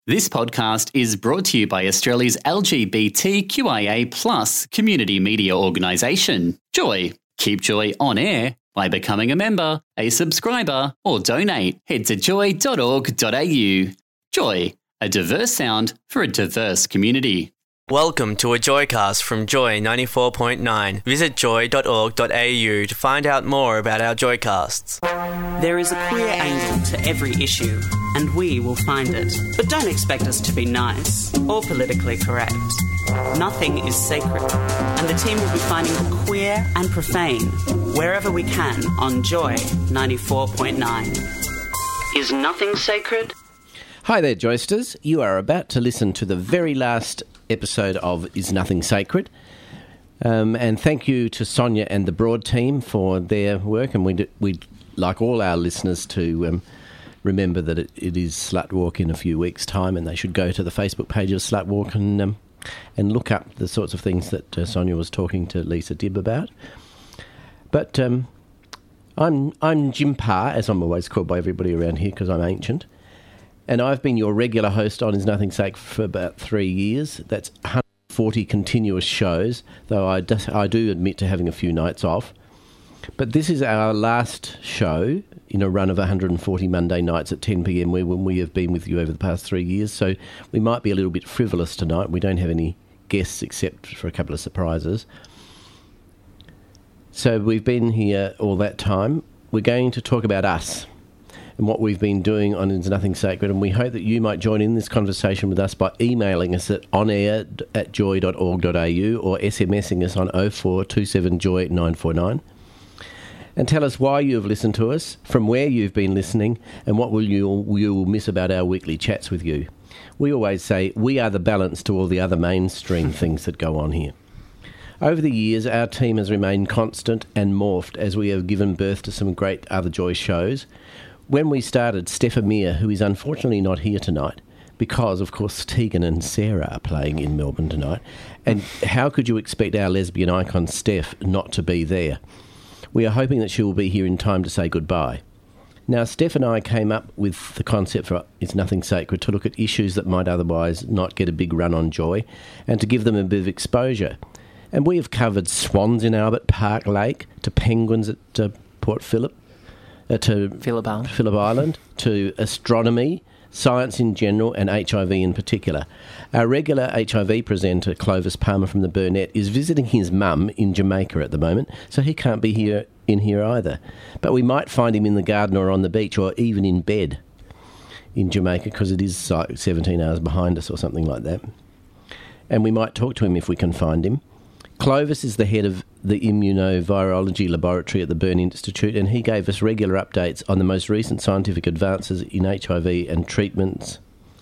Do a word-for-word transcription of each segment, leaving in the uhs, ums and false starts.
This podcast is brought to you by Australia's L G B T Q I A plus community media organisation, Joy. Keep Joy on air by becoming a member, a subscriber, or donate. Head to joy dot org dot a u. Joy, a diverse sound for a diverse community. Welcome to a Joycast from Joy ninety-four point nine. Visit joy dot org dot a u to find out more about our Joycasts. There is a queer angle to every issue, and we will find it. But don't expect us to be nice or politically correct. Nothing is sacred, and the team will be finding the queer and profane wherever we can on Joy ninety-four point nine. Is nothing sacred? Hi there, Joysters. You are about to listen to the very last episode of Is Nothing Sacred. Um, and thank you to Sonia and the Broad team for their work. And we'd, we'd like all our listeners to um, remember that it, it is Slut Walk in a few weeks' time, and they should go to the Facebook page of Slut Walk and, um, and look up the sorts of things that uh, Sonia was talking to Lisa Dibb about. But um, I'm, I'm Jim Parr, as I'm always called by everybody around here because I'm ancient. And I've been your regular host on Is Nothing Sacred for about three years. That's one hundred forty continuous shows, though I do, I do admit to having a few nights off. But this is our last show in a run of one hundred forty Monday nights at ten p.m. when we have been with you over the past three years. So we might be a little bit frivolous tonight. We don't have any guests except for a couple of surprises. So we've been here all that time. We're going to talk about us and what we've been doing on Is Nothing Sacred, and we hope that you might join in this conversation with us by emailing us at onair at joy dot org dot a u or SMSing us on oh four two seven joy nine four nine. And tell us why you have listened to us, from where you've been listening, and what will you, you will miss about our weekly chats with you. We always say we are the balance to all the other mainstream things that go on here. Over the years, our team has remained constant and morphed as we have given birth to some great other Joy shows. When we started, Steph Amir, who is unfortunately not here tonight, because, of course, Tegan and Sarah are playing in Melbourne tonight, and how could you expect our lesbian icon, Steph, not to be there? We are hoping that she will be here in time to say goodbye. Now, Steph and I came up with the concept for Is Nothing Sacred to look at issues that might otherwise not get a big run on Joy and to give them a bit of exposure. And we have covered swans in Albert Park Lake, to penguins at uh, Port Phillip, Uh, to Phillip Island. Phillip Island, to astronomy, science in general, and H I V in particular. Our regular H I V presenter, Clovis Palmer from the Burnett, is visiting his mum in Jamaica at the moment, so he can't be here in here either. But we might find him in the garden or on the beach or even in bed in Jamaica, because it is like seventeen hours behind us or something like that. And we might talk to him if we can find him. Clovis is the head of the immunovirology laboratory at the Burn Institute, and he gave us regular updates on the most recent scientific advances in H I V and treatments.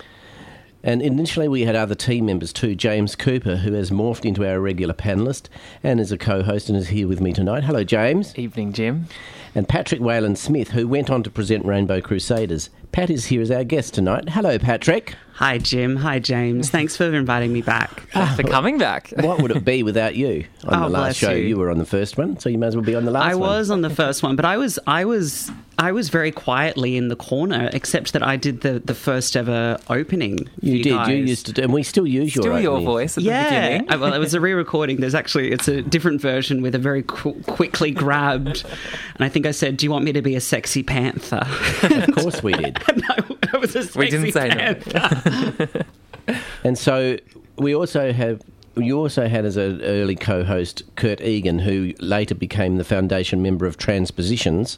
And initially we had other team members too. James Cooper, who has morphed into our regular panellist and is a co-host and is here with me tonight. Hello, James. Evening, Jim. And Patrick Wayland Smith, who went on to present Rainbow Crusaders. Pat is here as our guest tonight. Hello, Patrick. Hi, Jim. Hi, James. Thanks for inviting me back. Thanks for coming back. What would it be without you on Oh, the last bless show? you. You were on the first one, so you may as well be on the last I one. was on the first one, but I was, I was, I was very quietly in the corner, except that I did the, the first ever opening. for You, did. guys. You used to do, and we still use your Still your opening. voice at the Yeah, beginning. I- well, it was a re-recording. There's actually, it's a different version with a very qu- quickly grabbed, and I think I said, "Do you want me to be a sexy panther?" Of course we did. No, I was a sexy We didn't say panther. And so we also have, you also had as an early co-host Kurt Egan, who later became the foundation member of Transpositions.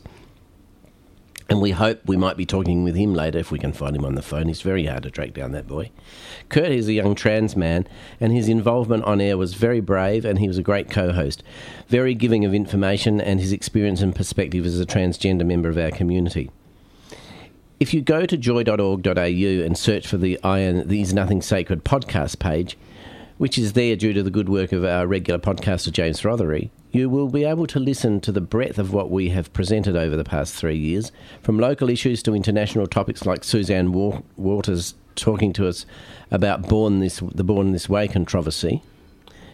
And we hope we might be talking with him later if we can find him on the phone. He's very hard to track down, that boy. Kurt is a young trans man, and his involvement on air was very brave, and he was a great co-host, very giving of information and his experience and perspective as a transgender member of our community. If you go to joy dot org dot a u and search for the the Is Nothing Sacred podcast page, which is there due to the good work of our regular podcaster James Rothery, you will be able to listen to the breadth of what we have presented over the past three years, from local issues to international topics like Suzanne Wa- Waters talking to us about Born This, the Born This Way controversy.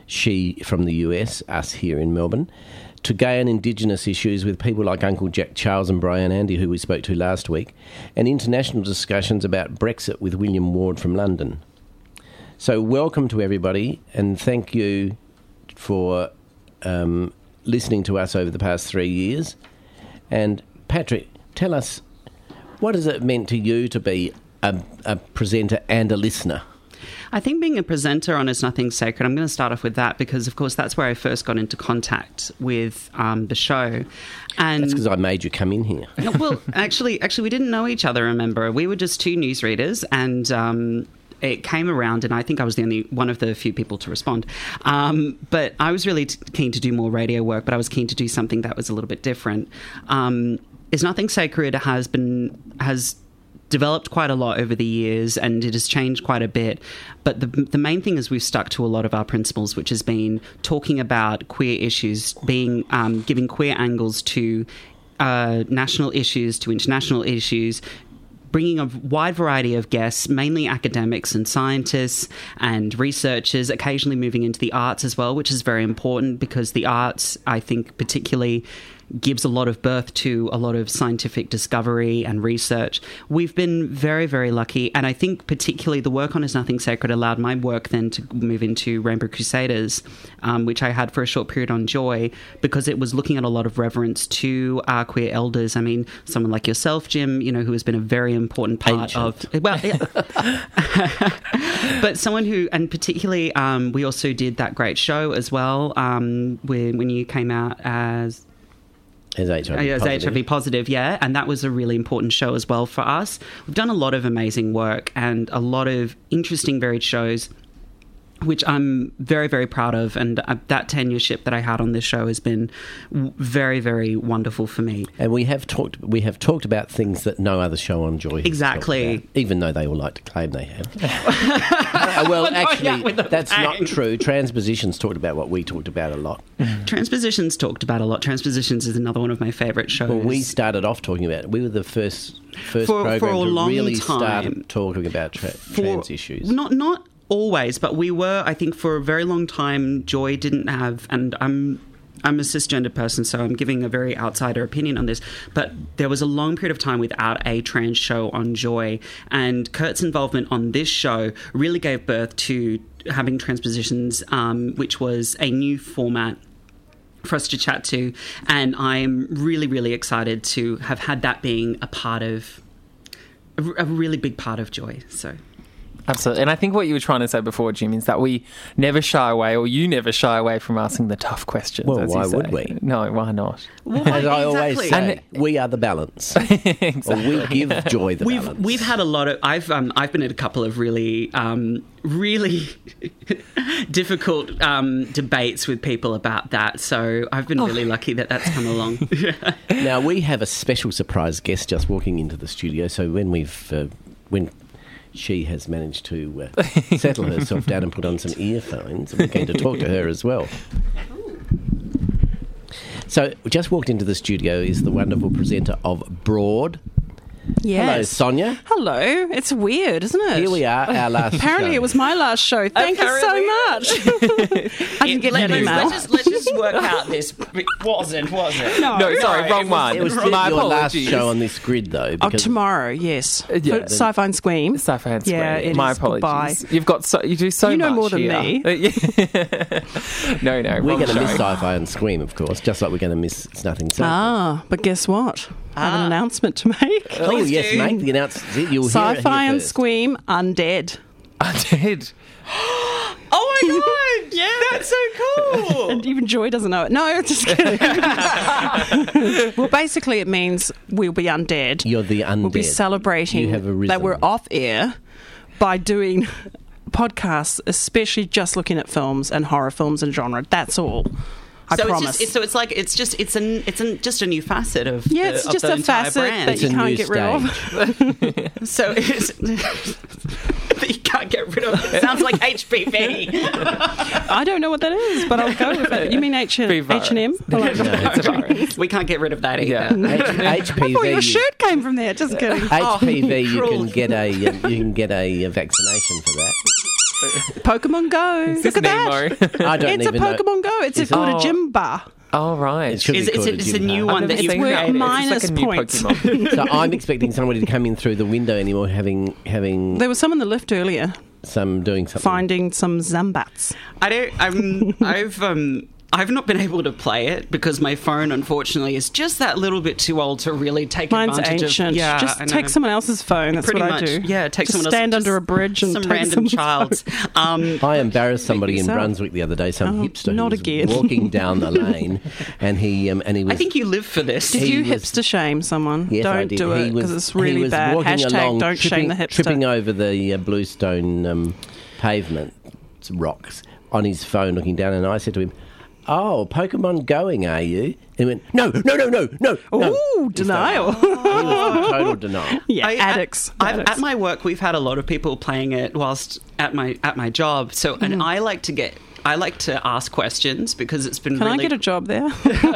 she from the U S, us here in Melbourne, to gay and Indigenous issues with people like Uncle Jack Charles and Brian Andy, who we spoke to last week, and international discussions about Brexit with William Ward from London. So welcome to everybody, and thank you for um, listening to us over the past three years. And Patrick, tell us, what has it meant to you to be a, a presenter and a listener? I think being a presenter on Is Nothing Sacred, I'm going to start off with that because, of course, that's where I first got into contact with um, the show. And that's because I made you come in here. Well, actually, actually, we didn't know each other, remember? We were just two newsreaders, and um, it came around, and I think I was the only one of the few people to respond. Um, but I was really t- keen to do more radio work, but I was keen to do something that was a little bit different. Um, Is Nothing Sacred has been... has developed quite a lot over the years, and it has changed quite a bit. But the the main thing is we've stuck to a lot of our principles, which has been talking about queer issues, being um, giving queer angles to uh, national issues, to international issues, bringing a wide variety of guests, mainly academics and scientists and researchers, occasionally moving into the arts as well, which is very important because the arts, I think, particularly gives a lot of birth to a lot of scientific discovery and research. We've been very, very lucky, and I think particularly the work on Is Nothing Sacred allowed my work then to move into Rainbow Crusaders, um, which I had for a short period on Joy, because it was looking at a lot of reverence to our queer elders. I mean, someone like yourself, Jim, you know, who has been a very important part Ancient. of... Well, yeah. But someone who, and particularly, um, we also did that great show as well, um, when, when you came out as... As H I V As positive. H I V positive, yeah. And that was a really important show as well for us. We've done a lot of amazing work and a lot of interesting, varied shows, which I'm very, very proud of. And uh, that tenureship that I had on this show has been w- very, very wonderful for me. And we have talked we have talked about things that no other show on Joy has Exactly. talked about, even though they all like to claim they have. uh, well, Yeah, actually, with the that's bang. not true. Transpositions talked about what we talked about a lot. Transpositions talked about a lot. Transpositions is another one of my favourite shows. Well, we started off talking about it. We were the first first For- for program a to long really time. start talking about tra- For- trans issues. Not not always, but we were. I think for a very long time, Joy didn't have, and I'm I'm a cisgender person, so I'm giving a very outsider opinion on this. But there was a long period of time without a trans show on Joy, and Kurt's involvement on this show really gave birth to having Transpositions, um, which was a new format for us to chat to, and I'm really, really excited to have had that being a part of a, a really big part of Joy. So. Absolutely. And I think what you were trying to say before, Jim, is that we never shy away, or you never shy away from asking the tough questions. Well, as why you say. would we? No, why not? Well, As I always exactly. say, we are the balance. Exactly. Or we give Joy the We've balance. we've had a lot of. I've um, I've been at a couple of really um, really difficult um, debates with people about that. So I've been really lucky that that's come along. Now, we have a special surprise guest just walking into the studio. So when we've uh, when she has managed to uh, settle herself down and put on some earphones, we're going to talk to her as well. So we just walked into the studio is the wonderful presenter of Broad. Yes. Hello, Sonia. Hello. It's weird, isn't it? Here we are, our last Apparently show. it was my last show. Thank you so much. I didn't get Let- an email. Let's just, let's just work out this. Wasn't was it? No. No, sorry, wrong one. It was My your last apologies. show on this grid, though. Oh, Because tomorrow, yes. yeah. For Sci-Fi and Scream. Sci-Fi and Yeah, Scream. it My is. apologies. Goodbye. You've got so you do so You know much more than here. me. no, no, we're wrong going to miss show. Sci-Fi and Scream, of course, just like we're going to miss It's Nothing Sacred. Ah, but guess what? I have an announcement to make. Oh, Please yes, do. make the announcement. You'll hear it Sci-Fi here and first. Scream Undead. I did. Oh my god! Yeah, that's so cool. And even Joy doesn't know it. No, just kidding. Well, basically it means we'll be undead. You're the undead. We'll be celebrating You have arisen. that we're off air by doing podcasts, especially just looking at films and horror films and genre. That's all. I so promise. it's just it's, so it's like it's just it's an it's an, just a new facet of yeah, the, it's of just the a entire facet brand. that It's you a can't new get rid of. stage. So it's that you can't get rid of. It sounds like H P V. I don't know what that is, but I'll go with it. You mean H and Free virus. M? It's a virus. We can't get rid of that either. Yeah. H- HPV. Oh, your you- shirt came from there. Just kidding. H P V, you cruel. can get a um, you can get a, uh vaccination for that. Pokemon Go. Is Look this at that. Nemo? I don't It's a even know. Pokemon Go. It's Is a, called it? a gym bar. Oh, right. It should be It's, it's, called a, a it's a gym new bar. one I've that never you've seen worth it. created. It's minus like a new points. Pokemon. So I'm expecting somebody to come in through the window anymore, having having There was some in the lift earlier some doing something. finding some Zumbats. I don't. I'm. I've. Um. I've not been able to play it because my phone, unfortunately, is just that little bit too old to really take Mine's advantage ancient. of. Yeah, Just I take know. someone else's phone. That's Pretty what much. I do. Yeah, take just someone stand else. under a bridge and some take random someone's child's. phone. Um, I embarrassed somebody in yourself. Brunswick the other day. Some Oh, hipster not who was again. walking down the lane, and he um, and he was. I think you live for this. Did He you was- hipster shame someone? Yes, I don't did. do He it was- because it's he really was bad. walking Hashtag along, don't tripping, shame the hipster. tripping over the uh, bluestone um, pavement rocks on his phone, looking down, and I said to him, "Oh, Pokemon going, are you?" And he went, "No, no, no, no, no." no." Ooh, denial. He was in total denial. yeah, I- addicts. I've, addicts. at my work, we've had a lot of people playing it whilst at my at my job. So, Mm-hmm. and I like to get. I like to ask questions because it's been Can really. I get a job there?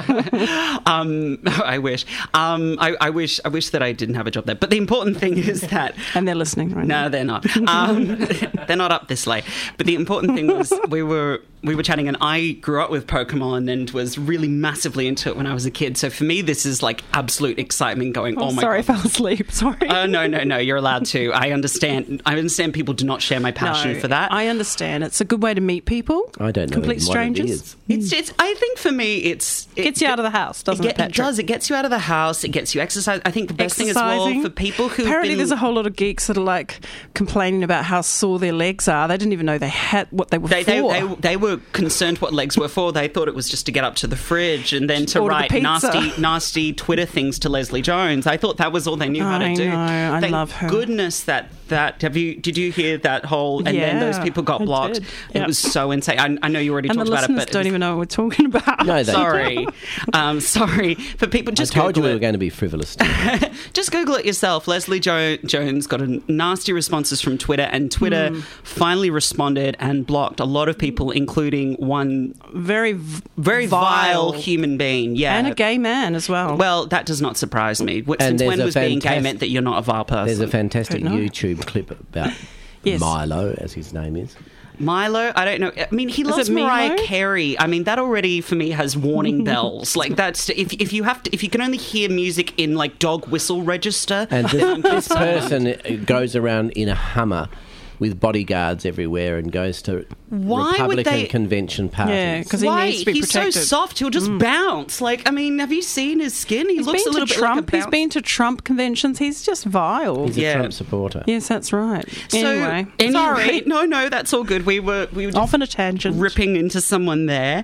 Um, I wish. Um, I, I wish. I wish that I didn't have a job there. But the important thing is that. and they're listening right now. No, they're not. Um, they're not up this late. But the important thing was we were we were chatting, and I grew up with Pokemon and was really massively into it when I was a kid. So for me, this is like absolute excitement. Going, oh, Oh, my sorry, I god. fell asleep. Sorry. Oh no, no, no! You're allowed to. I understand. I understand. People do not share my passion No, for that. I understand. It's a good way to meet people. I don't know Complete even strangers. what it is. It's. It's. I think for me, it's. It Gets you out of the house, doesn't it, it, get- it Patrick? does. It gets you out of the house. It gets you exercise. I think the best thing as well Exercising. for people who Apparently been, there's a whole lot of geeks that are like complaining about how sore their legs are. They didn't even know they had what they were They, they, for. they, they were concerned what legs were for. They thought it was just to get up to the fridge and then to Order the write pizza. nasty, nasty Twitter things to Leslie Jones. I thought that was all they knew how to I do. know, I Thank love her. goodness that that have you? Did you hear that whole? And then those Yeah, people got I blocked. did. It Yep. was so insane. I, I know you already and the talked about it, listeners but don't it was- even know what we're talking about. No, they Sorry, um, sorry for people. Just I told you Google we it. were going to be frivolous. Just Google it yourself. Leslie jo- Jones got a nasty responses from Twitter, and Twitter Hmm. finally responded and blocked a lot of people, including one Very, v- very vile, human being. Yeah, and a gay man as well. Well, that does not surprise me. Wh- And Since there's when a was being gay fantastic- meant that you're not a vile person? There's a fantastic Don't know. YouTube clip about Yes. Milo, as his name is. Milo, I don't know. I mean, he Is loves it Milo? Mariah Carey. I mean, that already for me has warning bells. Like that's if if you have to if you can only hear music in like dog whistle register. And this, this person goes around in a Hummer with bodyguards everywhere and goes to Why would Republican they- convention parties. Yeah, 'cause he Why? needs to be He's protected. so soft. He'll just bounce. Like, I mean, have you seen his skin? He he's looks been a little to bit Trump. like a He's bounce. been to Trump conventions. He's just vile. He's a Yeah. Trump supporter. Yes, that's right. So, Anyway, anyway, sorry. no, no, that's all good. We were we were just Off on a tangent. ripping into someone there.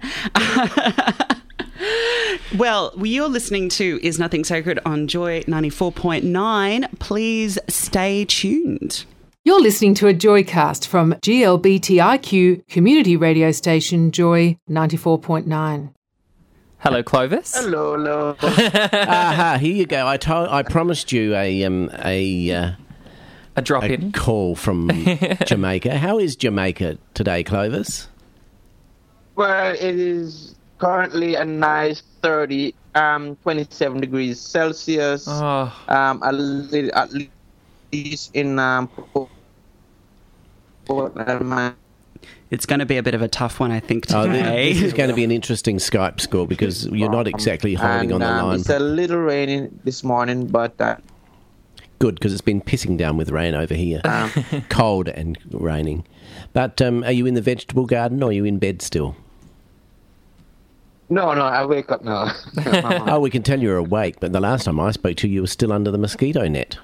Well, you're listening to Is Nothing Sacred on Joy ninety-four point nine. Please stay tuned. You're listening to a Joycast from G L B T I Q community radio station Joy ninety-four point nine. Hello, Clovis. Hello, hello. Aha, here you go. I told, I promised you a um, a, uh, A drop a in. call from Jamaica. How is Jamaica today, Clovis? Well, it is currently a nice thirty, um, twenty-seven degrees Celsius. Oh, Um, a little, at least in um, Portland. It's going to be a bit of a tough one, I think, Oh, today. this is going to be an interesting Skype score because you're not exactly holding and, on the um, line. It's a little rainy this morning, but uh, Good, because it's been pissing down with rain over here. Cold and raining. But um, are you in the vegetable garden or are you in bed still? no, no, I wake up now. Oh, we can tell you're awake, but the last time I spoke to you, you were still under the mosquito net.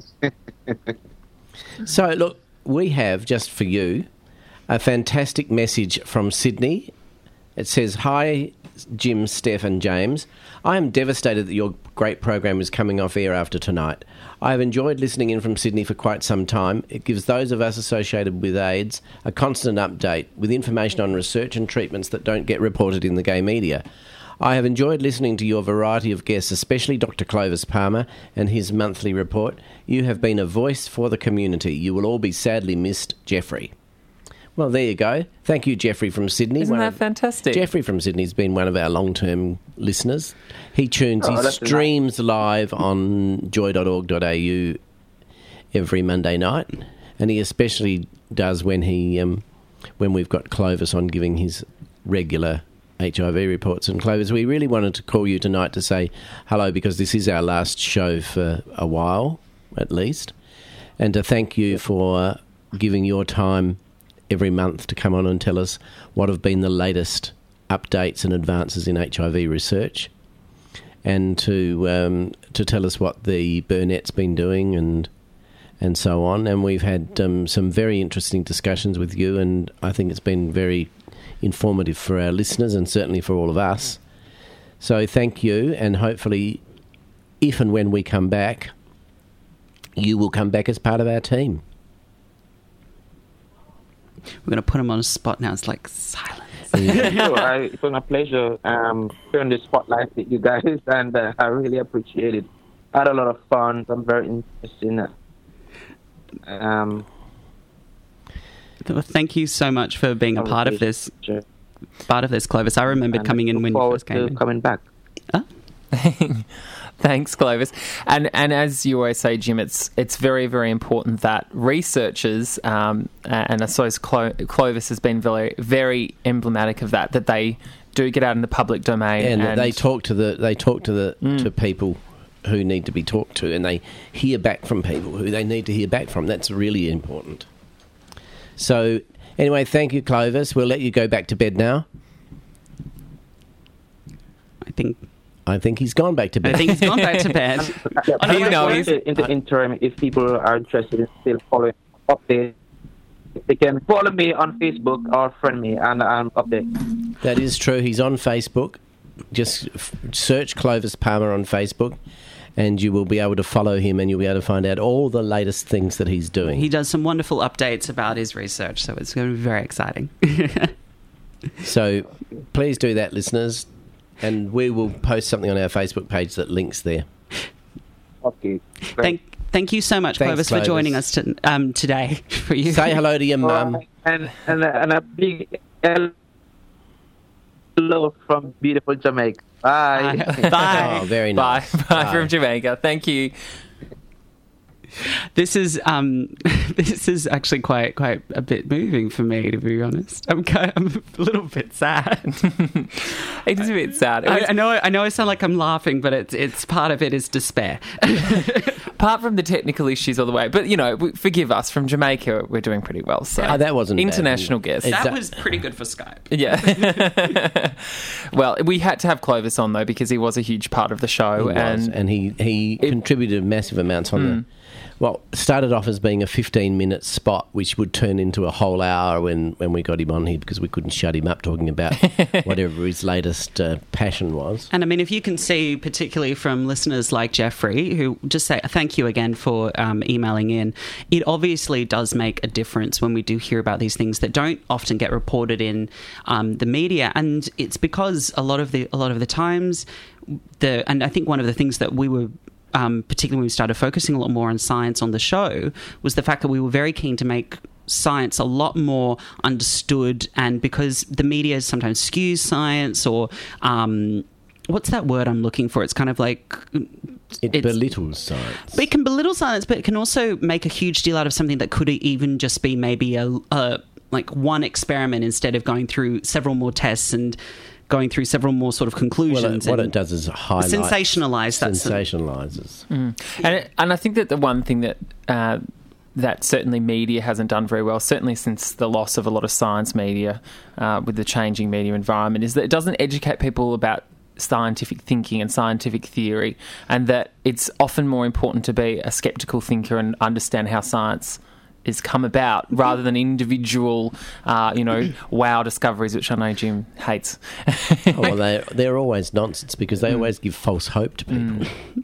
So, look, we have, just for you, a fantastic message from Sydney. It says, "Hi, Jim, Steph and James. I am devastated that your great program is coming off air after tonight. I have enjoyed listening in from Sydney for quite some time. It gives those of us associated with AIDS a constant update with information on research and treatments that don't get reported in the gay media. I have enjoyed listening to your variety of guests, especially Doctor Clovis Palmer and his monthly report. You have been a voice for the community. You will all be sadly missed, Jeffrey." Well, there you go. Thank you, Jeffrey from Sydney. isn't One that of- fantastic? Jeffrey from Sydney's been one of our long-term listeners. He tunes, Oh, he that's nice. streams live on joy dot org dot a u every Monday night. and he especially does when he um, when we've got Clovis on giving his regular H I V reports. And Clovis, we really wanted to call you tonight to say hello, because this is our last show for a while, at least, and to thank you for giving your time every month to come on and tell us what have been the latest updates and advances in H I V research, and to um, to tell us what the Burnett's been doing and and so on. And we've had um, some very interesting discussions with you, and I think it's been very informative for our listeners and certainly for all of us. So thank you, and hopefully, if and when we come back, you will come back as part of our team. We're going to put him on a spot now. It's like silence. No, I, it's been a pleasure um, sharing the spotlight with you guys, and uh, I really appreciate it. I had a lot of fun. I'm very interested in it. Um, well, thank you so much for being a part of this. Sure. Part of this, Clovis. I remember and coming in when you first came in. Coming back. Huh? Thanks, Clovis. And and as you always say, Jim, it's it's very, very important that researchers, um, and I suppose Clo- Clovis has been very, very emblematic of that, that they do get out in the public domain. And, and they talk to the they talk to the Mm. to people who need to be talked to, and they hear back from people who they need to hear back from. That's really important. So anyway, thank you, Clovis. We'll let you go back to bed now. I think... I think he's gone back to bed. I think he's gone back to bed. I you know, he's- in the interim, if people are interested in still following updates, they can follow me on Facebook or friend me, and I'm update. That is true. He's on Facebook. Just f- search Clovis Palmer on Facebook, and you will be able to follow him, and you'll be able to find out all the latest things that he's doing. He does some wonderful updates about his research, so it's going to be very exciting. So please do that, listeners, and we will post something on our Facebook page that links there. Okay. Thank, thank you so much, Thanks, Clovis, Clovis. for joining us to, um, today. For you, Say hello to your mum. Uh, and, and, and a big hello from beautiful Jamaica. Bye. Bye. Bye. Oh, very nice. Bye. Bye Bye. from Jamaica. Thank you. This is um, this is actually quite quite a bit moving for me, to be honest. I'm kind I'm a little bit sad. It is a bit sad. It I, was- I know I know I sound like I'm laughing, but it's it's part of it is despair. apart from the technical issues all the way, but you know, w- forgive us, from Jamaica, we're doing pretty well. So Oh, that wasn't bad. international guest. It's- That was pretty good for Skype. Yeah. Well, we had to have Clovis on though because he was a huge part of the show, He was, and and he, he contributed massive amounts on the... Well, started off as being a fifteen-minute spot, which would turn into a whole hour when, when we got him on here, because we couldn't shut him up talking about whatever his latest uh, passion was. And I mean, if you can see, particularly from listeners like Jeffrey, who just say thank you again for um, emailing in, it obviously does make a difference when we do hear about these things that don't often get reported in um, the media. And it's because a lot of the a lot of the times, the and I think one of the things that we were Um, particularly when we started focusing a lot more on science on the show, was the fact that we were very keen to make science a lot more understood, and because the media sometimes skews science, or um, what's that word I'm looking for? It's kind of like... It it's- belittles science. But it can belittle science, but it can also make a huge deal out of something that could even just be maybe a, a like one experiment instead of going through several more tests and going through several more sort of conclusions. Well, it, what and it does is highlight... sensationalise. That's the- Sensationalises. and and I think that the one thing that uh, that certainly media hasn't done very well, certainly since the loss of a lot of science media uh, with the changing media environment, is that it doesn't educate people about scientific thinking and scientific theory, and that it's often more important to be a skeptical thinker and understand how science is come about, rather than individual, uh, you know, wow discoveries, which I know Jim hates. Oh, well, they, they're always nonsense because they always give false hope to people.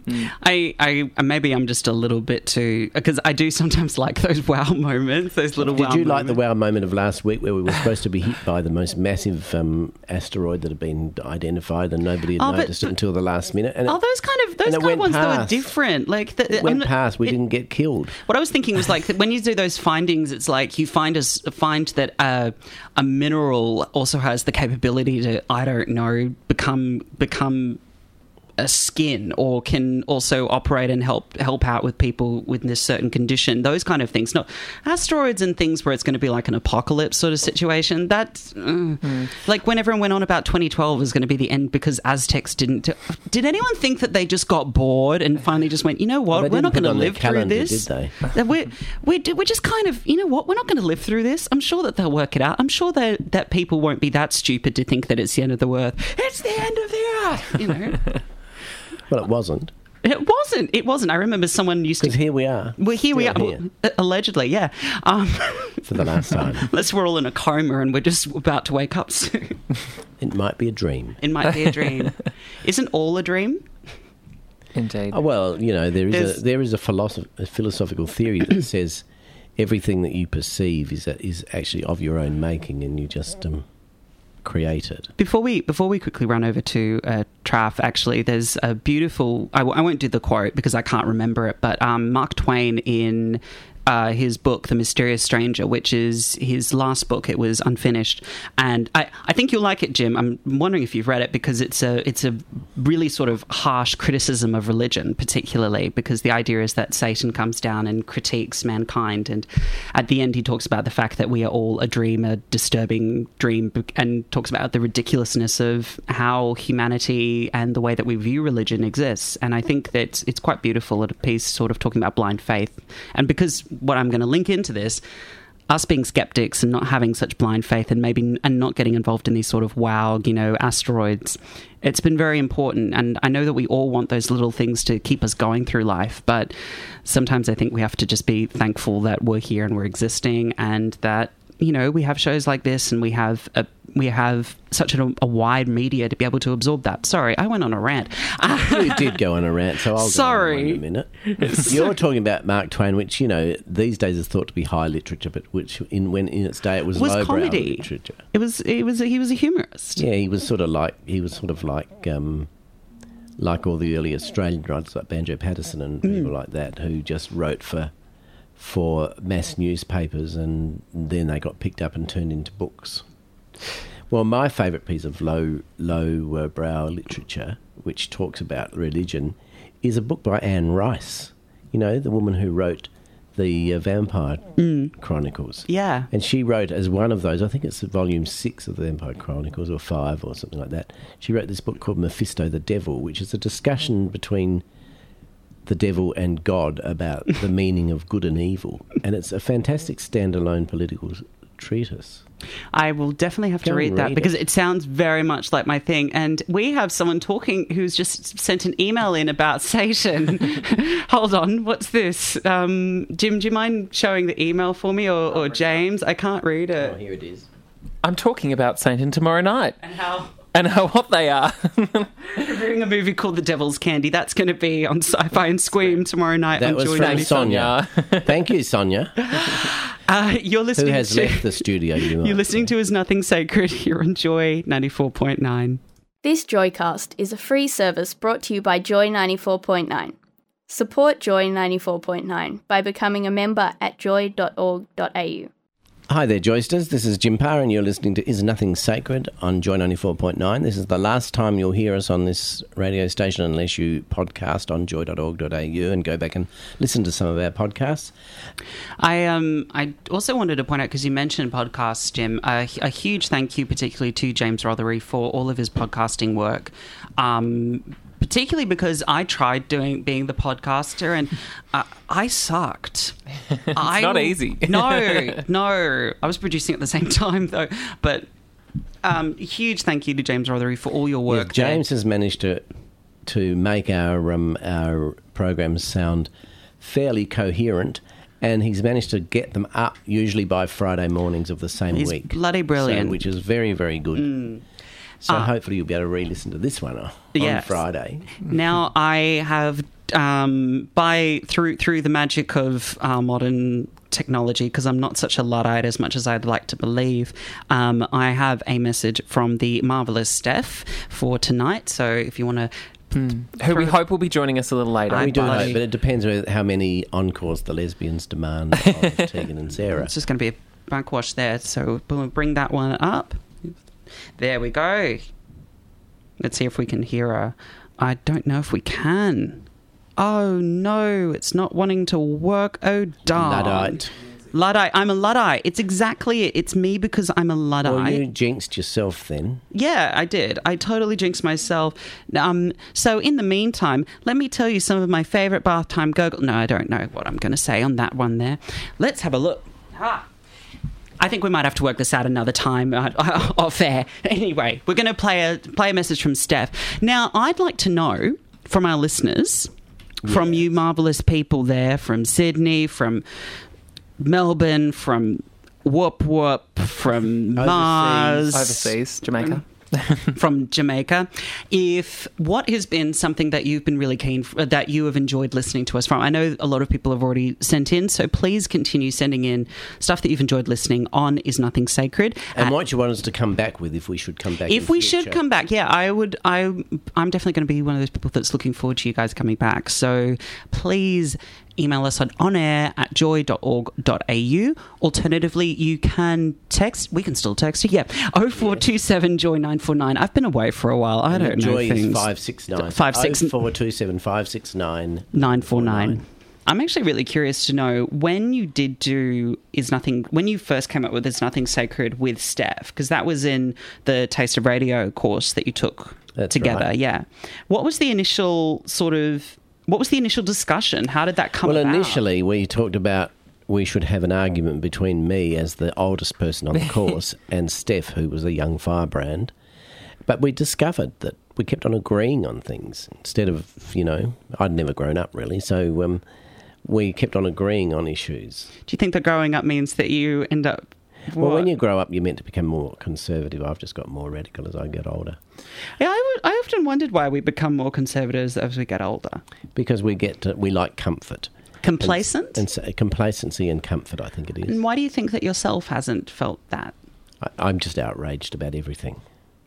I, I maybe I'm just a little bit too, because I do sometimes like those wow moments, those little Did wow you like the moments. wow moment of last week where we were supposed to be hit by the most massive um, asteroid that had been identified and nobody had Oh, but- noticed it until the last minute? And Oh, it, those kind of those and it kind of went ones that were past. different. Like the, it went I'm not- past. We it- didn't get killed. What I was thinking was like that when you do those findings, it's like you find us find that uh, a mineral also has the capability to, I don't know, become become a skin or can also operate and help help out with people with this certain condition, those kind of things. Not asteroids and things where it's going to be like an apocalypse sort of situation. That's uh, mm. like when everyone went on about twenty twelve was going to be the end because Aztecs didn't. Did anyone think that they just got bored and finally just went, you know what, well, we're not going to live calendar, through this? Did they? we're, we're, we're just kind of, you know what, we're not going to live through this. I'm sure that they'll work it out. I'm sure that, that people won't be that stupid to think that it's the end of the earth. It's the end of the earth, you know. Well, it wasn't. It wasn't. It wasn't. I remember someone used to... Because here we are. Well, here we are. Here. Well, allegedly, yeah. Um, For the last time. Unless we're all in a coma and we're just about to wake up soon. It might be a dream. It might be a dream. Isn't all a dream? Indeed. Oh, well, you know, there is There's- a, there is a, philosoph- a philosophical theory that says everything that you perceive is is actually of your own making, and you just um, create it. Before we before we quickly run over to uh, Traff, actually, there's a beautiful... I, w- I won't do the quote because I can't remember it, but um, Mark Twain in... Uh, his book, The Mysterious Stranger, which is his last book. It was unfinished. And I, I think you'll like it, Jim. I'm wondering if you've read it because it's a it's a really sort of harsh criticism of religion, particularly because the idea is that Satan comes down and critiques mankind. And at the end, he talks about the fact that we are all a dream, a disturbing dream, and talks about the ridiculousness of how humanity and the way that we view religion exists. And I think that it's quite beautiful at a piece sort of talking about blind faith. And because what I'm going to link into this, us being skeptics and not having such blind faith and maybe and not getting involved in these sort of wow, you know, asteroids, it's been very important. And I know that we all want those little things to keep us going through life, but sometimes I think we have to just be thankful that we're here and we're existing, and that, you know, we have shows like this and we have a we have such a, a wide media to be able to absorb that. Sorry, I went on a rant. You did go on a rant, so I'll Sorry. go on in a minute. You're talking about Mark Twain, which, you know, these days is thought to be high literature, but which in when in its day it was, was lowbrow comedy. literature. It was. It was. He was a humorist. Yeah, he was sort of like he was sort of like um, like all the early Australian writers like Banjo Patterson and Mm. people like that who just wrote for for mass newspapers, and then they got picked up and turned into books. Well, my favourite piece of low low uh, brow literature, which talks about religion, is a book by Anne Rice. You know, the woman who wrote the uh, Vampire Mm. Chronicles. Yeah. And she wrote as one of those, I think it's volume six of the Vampire Chronicles, or five or something like that. She wrote this book called Mephisto the Devil, which is a discussion between the devil and God about the meaning of good and evil. And it's a fantastic standalone political treatise. I will definitely have to Go read and that read because it. it sounds very much like my thing. And we have someone talking who's just sent an email in about Satan. Hold on, what's this? Um, Jim, do you mind showing the email for me, or, or James? I can't read it. Oh, here it is. I'm talking about Satan tomorrow night. And how... And how what they are. Reviewing a movie called The Devil's Candy. That's going to be on Sci-Fi and Squeam tomorrow night. That on was Joy from ninety-five. Sonia. Thank you, Sonia, Uh, you're who listening has to... left the studio. You might You're listening say. to Is Nothing Sacred here on Joy ninety-four point nine. This Joycast is a free service brought to you by Joy ninety-four point nine. Support Joy ninety-four point nine by becoming a member at joy dot org dot a u. Hi there, Joysters. This is Jim Parr, and you're listening to Is Nothing Sacred on Joy ninety-four point nine. This is the last time you'll hear us on this radio station unless you podcast on joy dot org dot a u and go back and listen to some of our podcasts. I um I also wanted to point out, because you mentioned podcasts, Jim, a, a huge thank you particularly to James Rothery for all of his podcasting work. Um, particularly because I tried doing being the podcaster and uh, I sucked. It's I, not easy. no, no. I was producing at the same time though. But um, huge thank you to James Rothery for all your work. Yeah, James has managed to to make our um, our programs sound fairly coherent, and he's managed to get them up usually by Friday mornings of the same He's week. bloody brilliant. So, which is very, very good. Mm. So Uh, hopefully you'll be able to re-listen to this one on Yes. Friday. Now I have um, by through through the magic of uh, modern technology, because I'm not such a Luddite as much as I'd like to believe. Um, I have a message from the marvelous Steph for tonight. So if you want to. Who we hope will be joining us a little later. We do but- hope, but it depends on how many encores the lesbians demand of Tegan and Sarah. It's just going to be a backwash there. So we'll bring that one up. There we go. Let's see if we can hear a, I don't know if we can. Oh, no, it's not wanting to work. Oh, darn. Luddite. Luddite. I'm a Luddite. It's exactly it. It's me because I'm a Luddite. Well, you jinxed yourself then. Yeah, I did. I totally jinxed myself. Um, so in the meantime, let me tell you some of my favourite bath time gurgle. No, I don't know what I'm going to say on that one there. Let's have a look. Ha. I think we might have to work this out another time uh, off air. Anyway, we're going to play a play a message from Steph. Now, I'd like to know from our listeners, yes. from you marvellous people there, from Sydney, from Melbourne, from Whoop Whoop, from Overseas. Mars. Overseas, Jamaica. From Jamaica. If what has been something that you've been really keen, for, that you have enjoyed listening to us from, I know a lot of people have already sent in, so please continue sending in stuff that you've enjoyed listening on Is Nothing Sacred. And At, what you want us to come back with, if we should come back. If we should come back, yeah, I would. I, I'm definitely going to be one of those people that's looking forward to you guys coming back. So please email us on onair at joy dot org dot a u. Alternatively, you can text. We can still text you. Yeah. oh four two seven joy nine four nine. I've been away for a while. I don't know Joy things. is five six nine. five six oh four two seven five six nine nine four nine. I'm actually really curious to know when you did do Is Nothing, when you first came up with Is Nothing Sacred with Steph, because that was in the Taste of Radio course that you took That's together. Right. Yeah. What was the initial sort of, what was the initial discussion? How did that come well, about? Well, initially we talked about we should have an argument between me as the oldest person on the course and Steph, who was a young firebrand. But we discovered that we kept on agreeing on things instead of, you know, I'd never grown up really, so um, we kept on agreeing on issues. Do you think that growing up means that you end up... Well, what? when you grow up, you're meant to become more conservative. I've just got more radical as I get older. Yeah, I, would, I often wondered why we become more conservatives as we get older. Because we get to, we like comfort. Complacent? And, and so, complacency and comfort, I think it is. And why do you think that yourself hasn't felt that? I, I'm just outraged about everything.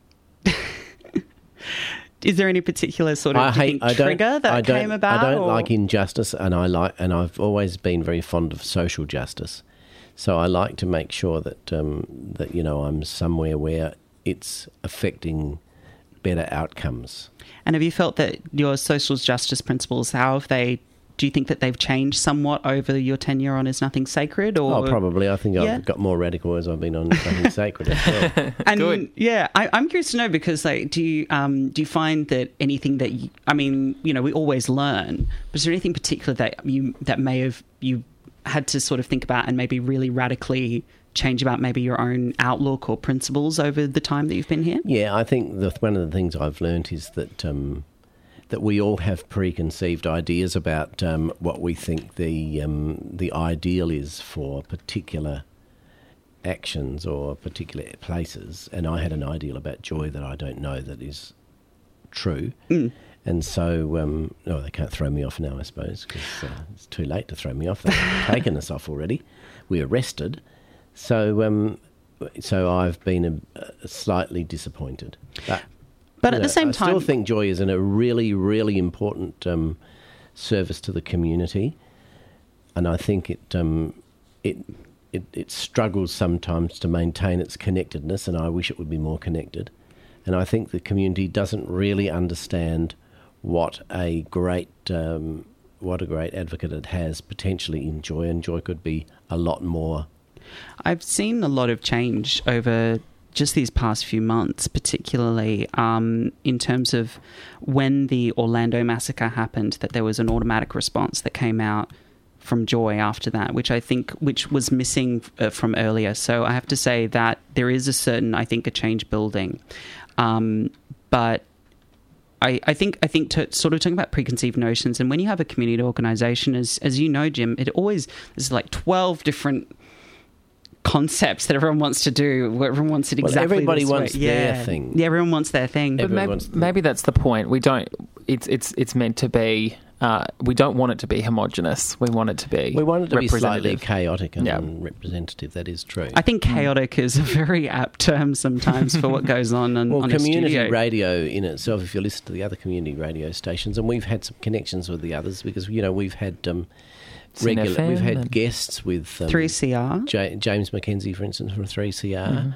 Is there any particular sort of I do you hate, think, I don't, trigger that I don't, came about? I don't or? like injustice, and I like, and I've always been very fond of social justice. So I like to make sure that um, that you know I'm somewhere where it's affecting better outcomes. And have you felt that your social justice principles, how have they? Do you think that they've changed somewhat over your tenure on Is Nothing Sacred? Or oh, probably. I think yeah. I've got more radical as I've been on Is Nothing Sacred as well. And Good. yeah, I, I'm curious to know because, like, do you um, do you find that anything that you, I mean, you know, we always learn, but is there anything particular that you that may have you had to sort of think about and maybe really radically change about maybe your own outlook or principles over the time that you've been here? Yeah, I think the, one of the things I've learned is that um, that we all have preconceived ideas about um, what we think the um, the ideal is for particular actions or particular places. And I had an ideal about joy that I don't know that is true. Mm. And so, um, no, they can't throw me off now, I suppose, because uh, it's too late to throw me off. They've taken us off already. We're arrested. So, um, so I've been a, a slightly disappointed. But, but at know, the same I time, I still think joy is in a really, really important um, service to the community, and I think it um, it, it it struggles sometimes to maintain its connectedness, and I wish it would be more connected. And I think the community doesn't really understand what a great um, what a great advocate it has potentially in joy, and joy could be a lot more. I've seen a lot of change over just these past few months, particularly um, in terms of when the Orlando massacre happened, that there was an automatic response that came out from Joy after that, which I think which was missing uh, from earlier. So I have to say that there is a certain, I think, a change building. Um, but I, I think I think to sort of talking about preconceived notions, and when you have a community organisation, as as you know, Jim, it always there's like twelve different concepts that everyone wants to do. Where everyone wants it exactly. Well, everybody this wants way. their yeah. thing. Yeah, everyone wants their thing. But maybe, maybe that's the point. We don't. It's it's it's meant to be. Uh, we don't want it to be homogenous. We want it to be. We want it to be slightly representative. chaotic and Yeah. representative. That is true. I think chaotic is a very apt term sometimes for what goes on on, well, on community a studio. radio in itself, if you listen to the other community radio stations, and we've had some connections with the others because, you know, we've had um, regular, we've had and guests with um, three C R. J- James Mackenzie, for instance, from three C R. Mm-hmm.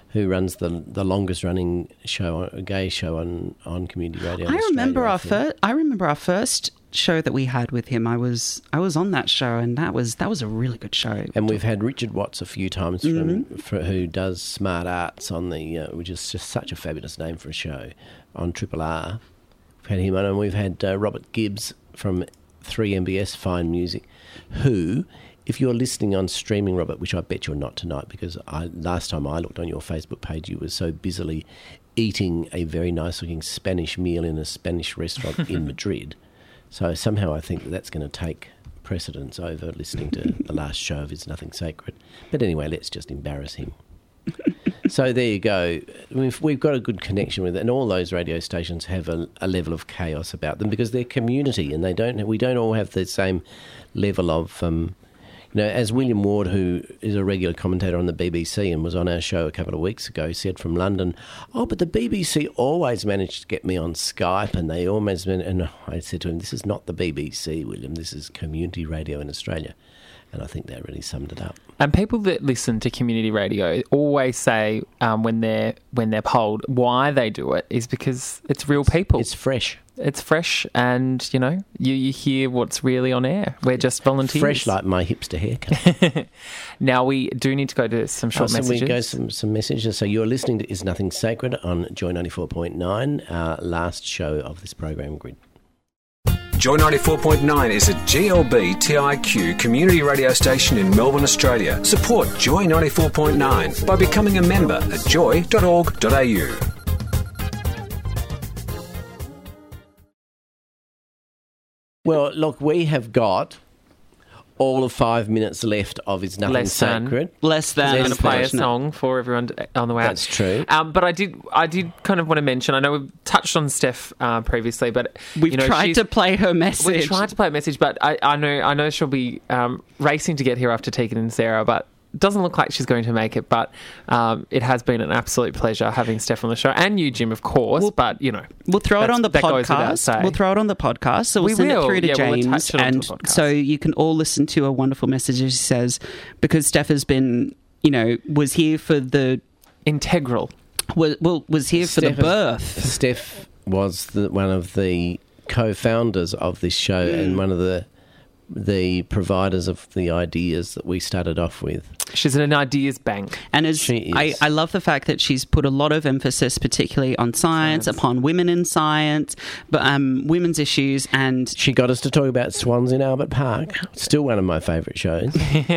who runs the the longest running show, a gay show on, on community radio. in I remember Australia, I our think. first. I remember our first show that we had with him. I was I was on that show, and that was that was a really good show. And we've had Richard Watts a few times from Mm-hmm. for, who does Smart Arts on the, uh, which is just such a fabulous name for a show, on Triple R. We've had him on, and we've had uh, Robert Gibbs from three M B S Fine Music, who, if you're listening on streaming, Robert, which I bet you're not tonight, because I, last time I looked on your Facebook page, you were so busily eating a very nice-looking Spanish meal in a Spanish restaurant in Madrid. So somehow I think that that's going to take precedence over listening to the last show of It's Nothing Sacred. But anyway, let's just embarrass him. So there you go. We've, we've got a good connection with it, and all those radio stations have a, a level of chaos about them because they're community, and they don't. We don't all have the same level of, um, you know, as William Ward, who is a regular commentator on the B B C and was on our show a couple of weeks ago, said from London, "Oh, but the B B C always managed to get me on Skype, and they always." And I said to him, "This is not the B B C, William. This is community radio in Australia." And I think that really summed it up. And people that listen to community radio always say um, when they're when they're polled why they do it is because it's real people. It's fresh. It's fresh, and you know you, you hear what's really on air. We're just volunteers. Fresh like my hipster haircut. Now we do need to go to some short oh, so messages. we go some some messages. So you're listening to Is Nothing Sacred on Joy ninety-four point nine, our last show of this program grid. Joy ninety-four point nine is a G L B T I Q community radio station in Melbourne, Australia. Support Joy ninety-four point nine by becoming a member at joy dot org dot a u. Well, look, we have got all of five minutes left of Is Nothing Less than. Sacred. Less than. I'm going Less to play a fortunate. song for everyone to, on the way out. That's true. Um, but I did, I did kind of want to mention. I know we've touched on Steph uh, previously, but We've you know, tried she's- to play her message. We've tried to play a message, but I, I know, I know she'll be um, racing to get here after Tegan and Sarah, but. It doesn't look like she's going to make it, but um, it has been an absolute pleasure having Steph on the show, and you, Jim, of course. We'll- but you know, We'll throw it that's- on the that goes without podcast. saying. We'll throw it on the podcast. So we'll We send will. it through to Yeah, we'll James, attach it onto and the podcast. so you can all listen to a wonderful message. She says, because Steph has been, you know, was here for the integral. Was, well, was here for the Steph is- birth. Steph was the, one of the co-founders of this show Mm. and one of the the providers of the ideas that we started off with. She's in an ideas bank. And as She is. I, I love the fact that she's put a lot of emphasis, particularly on science, Science. upon women in science, but um, women's issues, and She got us to talk about swans in Albert Park. Still one of my favourite shows.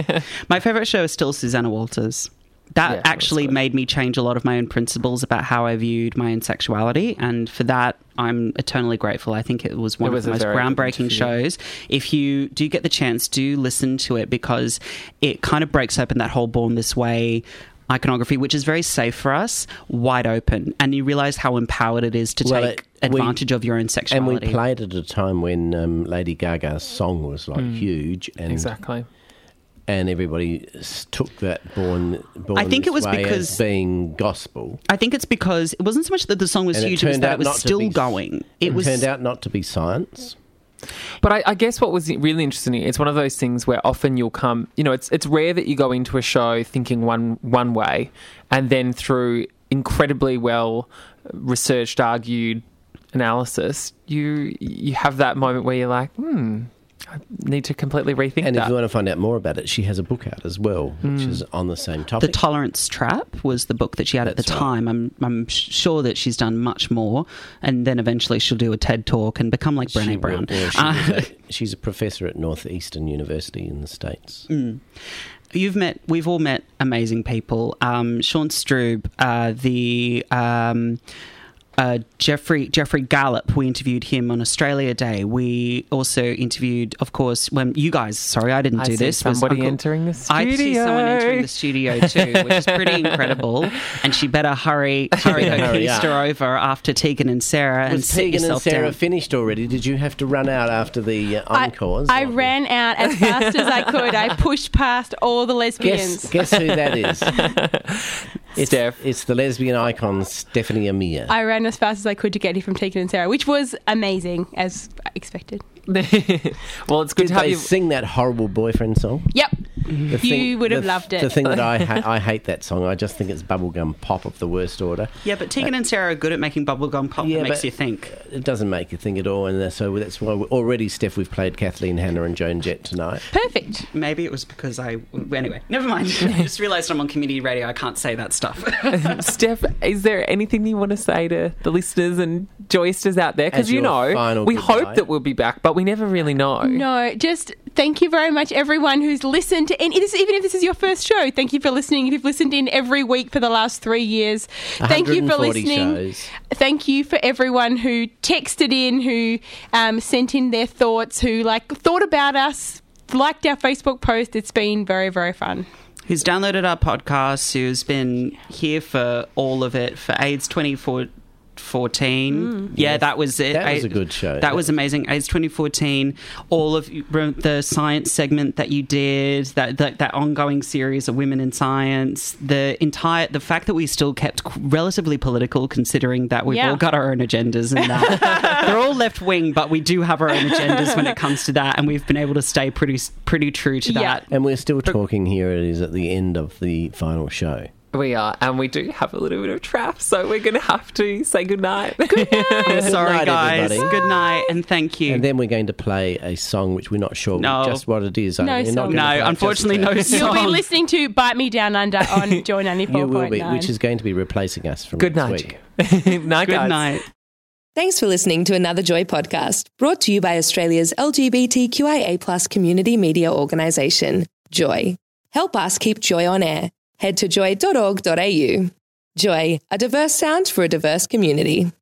my favourite show is still Susanna Walters. That Yeah, that's actually good. made me change a lot of my own principles about how I viewed my own sexuality, and for that, I'm eternally grateful. I think it was one It of was the a most very good groundbreaking interview. shows. If you do get the chance, do listen to it, because it kind of breaks open that whole Born This Way iconography, which is very safe for us, wide open, and you realise how empowered it is to Well, take it- we- advantage of your own And sexuality. we played it at a time when um, Lady Gaga's song was like huge, and Exactly. and everybody s- took that born. born I think This it was Way because- as being gospel. I think it's because it wasn't so much that the song was And it huge, it was turned that out it was not to still be- going. It, It was turned out not to be science. But I, I guess what was really interesting, it's one of those things where often you'll come, you know, it's it's rare that you go into a show thinking one one way, and then through incredibly well researched, argued analysis, you you have that moment where you're like, hmm, I need to completely rethink And that. if you want to find out more about it, she has a book out as well, which is on the same The topic. Tolerance Trap was the book that she had at the That's right. time. I'm I'm sure that she's done much more, and then eventually she'll do a TED talk and become like Brené She Brown. will- well, she Uh, was a- she's a professor at Northeastern University in the States. You've met, we've all met amazing people. Um, Sean Strube, uh, the um, uh, Jeffrey Jeffrey Gallup. We interviewed him on Australia Day. We also interviewed, of course, when you guys. Sorry, I didn't I do see this. was somebody Uncle- entering the studio. I see someone entering the studio too, which is pretty incredible. And she better hurry, hurry her Hurry up. keister over after Tegan and Sarah and Was sit Tegan and yourself Sarah down. finished already? Did you have to run out after the uh, I, encores? I Or- ran out as fast as I could. I pushed past all the lesbians. Guess, guess who that is? It's, Steph. it's the lesbian icon Stephanie Amir. I ran as fast as I could to get here from Tegan and Sarah, which was amazing, as expected. Well, it's good Did to have they you. sing that horrible boyfriend song? Yep. The You would have the, loved it. The thing that I ha- I hate that song. I just think it's bubblegum pop of the worst order. Yeah, but Tegan and Sarah are good at making bubblegum pop Yeah, that makes but you think. It doesn't make you think at all, and so that's why we already, Steph, we've played Kathleen Hanna and Joan Jett tonight. Perfect. Maybe it was because I... Anyway, never mind. I just realised I'm on community radio. I can't say that stuff. Steph, is there anything you want to say to the listeners and Joysters out there? Because, As you your know, final we goodbye. hope that we'll be back, but we never really know. No, just thank you very much, everyone who's listened to any. This, even if this is your first show, thank you for listening. If you've listened in every week for the last three years, thank you for one hundred forty listening. shows. Thank you for everyone who texted in, who um, sent in their thoughts, who like thought about us, liked our Facebook post. It's been very, very fun. Who's downloaded our podcast, who's been here for all of it, for AIDS twenty fourteen. Mm. Yeah, Yes. that was it. That was I- a good show. That was amazing. AIDS twenty fourteen, all of you- the science segment that you did, that, that that ongoing series of Women in Science, the entire, the fact that we still kept relatively political, considering that we've Yeah. all got our own agendas and that. They're all left wing, but we do have our own agendas when it comes to that, and we've been able to stay pretty pretty true to Yeah. that. And we're still talking here. It is at the end of the final show. We are, and we do have a little bit of trap, so we're going to have to say goodnight. Good night. Sorry, night, guys. everybody. Good night, and thank you. And then we're going to play a song which we're not sure No. just what it is. No You're not song. gonna No, play it unfortunately, just no yet. song. You'll be listening to Bite Me Down Under on Joy ninety-four You point nine. will be, which is going to be replacing us from Good next night. week. night, Good guys. night. Thanks for listening to another Joy podcast, brought to you by Australia's L G B T Q I A plus community media organisation, Joy. Help us keep Joy on air. Head to joy dot org dot a u. Joy, a diverse sound for a diverse community.